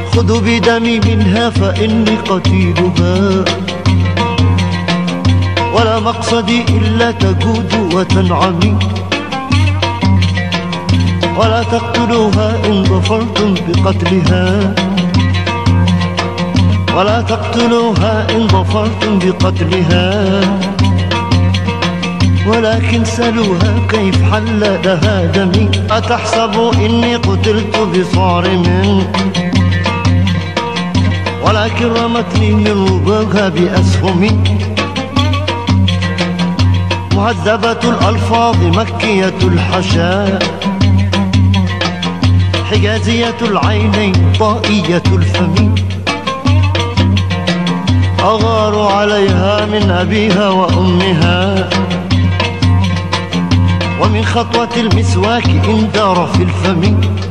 خذوا بدمي منها فإني قتيلها، ولا مقصدي إلا تجود وتنعمي، ولا تقتلوها إن ظفرتم بقتلها، ولا تقتلوها إن ظفرتم بقتلها، ولكن سلوها كيف حل لها دمي. أتحسب إني قتلت بصارم، ولكن رمتني من رباها بأسهمي. مهذبة الألفاظ مكية الحشاء، حجازية العينين طائية الفم، أغار عليها من أبيها وأمها، ومن خطوة المسواك إن دار في الفم.